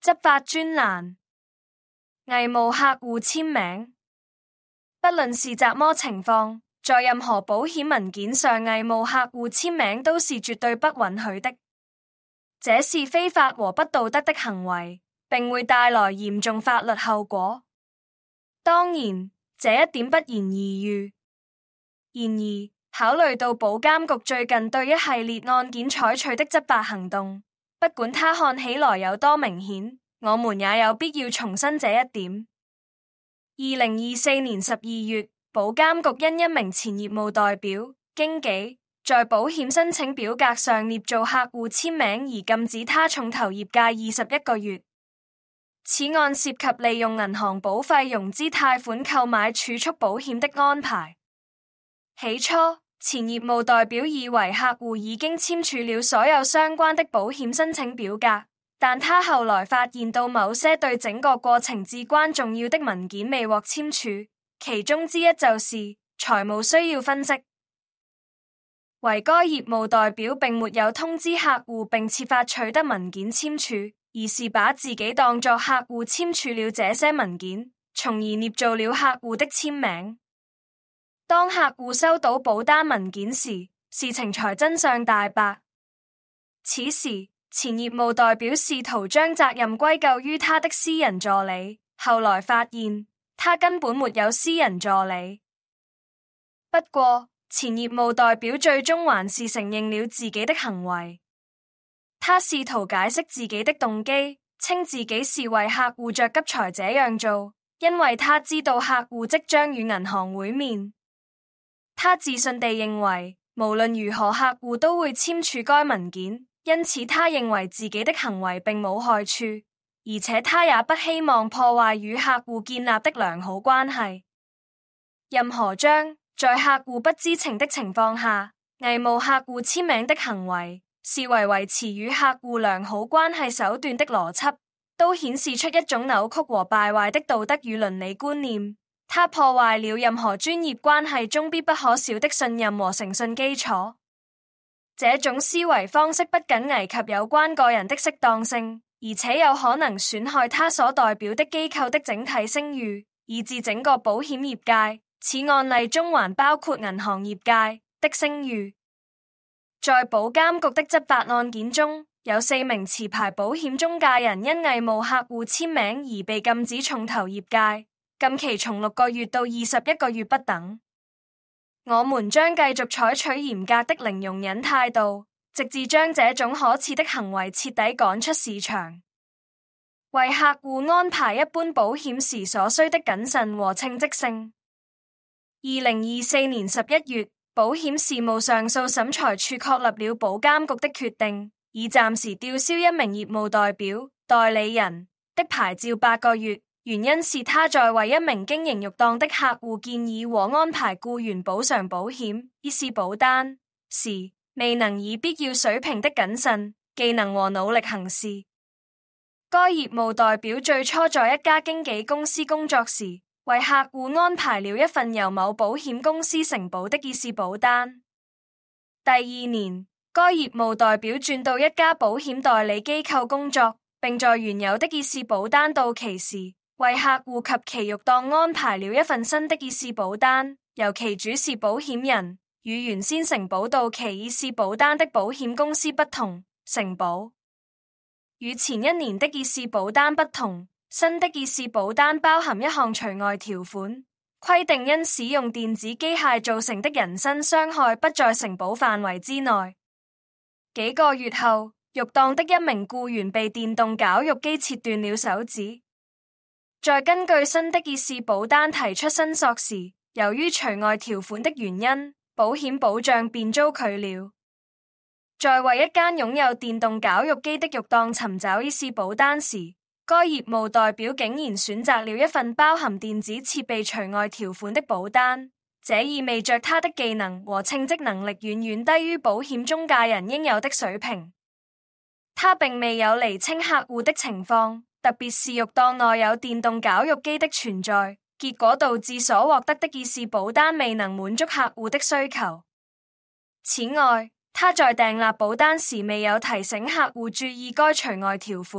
執法專欄，偽冒客戶簽名。不論是怎麼情況，在任何保險文件上偽冒客戶簽名都是絕對不允許的。這是非法和不道德的行為，並會帶來嚴重法律後果。當然，這一點不言而喻。然而，考慮到保監局最近對一系列案件採取的執法行動，不管它看起來有多明顯，我們也有必要重申這一點。2024年12月，保監局因一名前業務代表、經紀在保險申請表格上捏造客戶簽名而禁止他重投業界21個月。此案涉及利用銀行保費融資貸款購買儲蓄保險的安排。起初，前業務代表以為客戶已經簽署了所有相關的保險申請表格，但他後來發現到某些對整個過程至關重要的文件未獲簽署，其中之一就是財務需要分析。為該業務代表並沒有通知客戶並設法取得文件簽署，而是把自己當作客戶簽署了這些文件，從而捏造了客戶的簽名。當客戶收到保單文件時，事情才真相大白。此時，前業務代表試圖將責任歸咎於他的私人助理，後來發現他根本沒有私人助理。不過，前業務代表最終還是承認了自己的行為。他試圖解釋自己的動機，稱自己是為客戶着急才這樣做，因為他知道客戶即將與銀行會面。他自信地認為，無論如何客戶都會簽署該文件，因此他認為自己的行為並冇害處，而且他也不希望破壞與客戶建立的良好關係。任何將在客戶不知情的情況下偽冒客戶簽名的行為視為維持與客戶良好關係手段的邏輯，都顯示出一種扭曲和敗壞的道德與倫理觀念。它破壞了任何專業關係中必不可少的信任和誠信基礎。這種思維方式不僅危及有關個人的適當性，而且有可能損害他所代表的機構的整體聲譽，以至整個保險業界。此案例中還包括銀行業界的聲譽。在保監局的執法案件中，有4名持牌保險中介人因偽冒客戶簽名而被禁止重投業界。禁期從6個月到21個月不等。我們將繼續採取嚴格的零容忍態度，直至將這種可恥的行為徹底趕出市場。為客戶安排一般保險時所需的謹慎和稱職性。2024年11月，保險事務上訴審裁處確立了保監局的決定，以暫時吊銷一名業務代表、代理人的牌照8個月。原因是他在為一名經營肉檔的客戶建議和安排僱員補償保險醫師保單時，未能以必要水平的謹慎、技能和努力行事。該業務代表最初在一家經紀公司工作時，為客戶安排了一份由某保險公司承保的醫師保單。第2年，該業務代表轉到一家保險代理機構工作，並在原有的醫師保單到期時，為客戶及其肉檔安排了一份新的醫師保單，由其主事保險人，與原先承保到期醫師保單的保險公司不同。承保與前1年的醫師保單不同，新的醫師保單包含一項除外條款，規定因使用電子機械造成的人身傷害不在承保範圍之內。幾個月後，肉檔的一名僱員被電動絞肉機切斷了手指。在根據新的醫師保單提出申索時，由於除外條款的原因，保險保障便遭拒了。在為一間擁有電動絞肉機的肉檔尋找醫師保單時，該業務代表竟然選擇了一份包含電子設備除外條款的保單，這意味着他的技能和稱職能力遠遠低於保險中介人應有的水平。他並未有釐清客戶的情況，特別是肉檔內有電動絞肉機的存在，結果導致所獲得的醫師保單未能滿足客戶的需求。此外，他在訂立保單時未有提醒客戶注意該除外條款，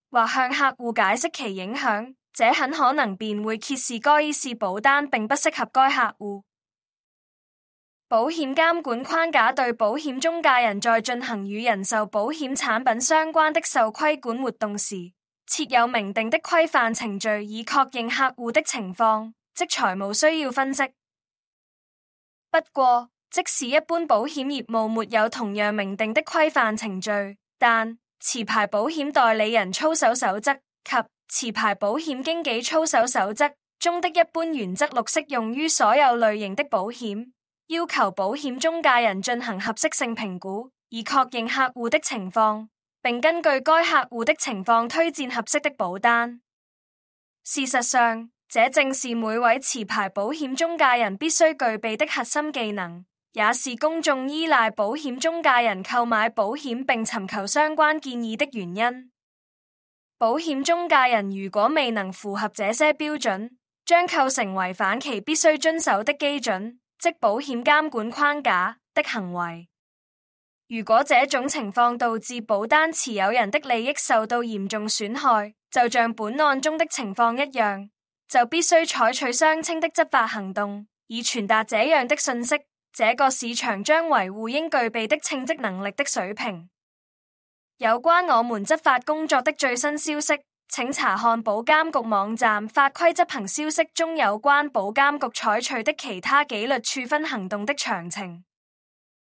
或向客戶解釋其影響，這很可能便會揭示該醫事保單並不適合該客戶。保險監管框架對保險中介人在進行與人壽保險產品相關的受規管活動時，設有明定的規範程序以確認客戶的情況，即財務需要分析。不過，即使一般保險業務沒有同樣明定的規範程序，但持牌保險代理人操守守則及持牌保險經紀操守守則中的一般原則錄適用於所有類型的保險，要求保險中介人進行合適性評估，以確認客戶的情況，並根據該客戶的情況推薦合適的保單。事實上，這正是每位持牌保險中介人必須具備的核心技能，也是公眾依賴保險中介人購買保險並尋求相關建議的原因。保險中介人如果未能符合這些標準，將構成違反其必須遵守的基準，即保險監管框架的行為。如果這種情況導致保單持有人的利益受到嚴重損害，就像本案中的情況一樣，就必須採取相稱的執法行動，以傳達這樣的訊息：這個市場將維護應具備的稱職能力的水平。有關我們執法工作的最新消息，請查看保監局網站法規執行消息中有關保監局採取的其他紀律處分行動的詳情。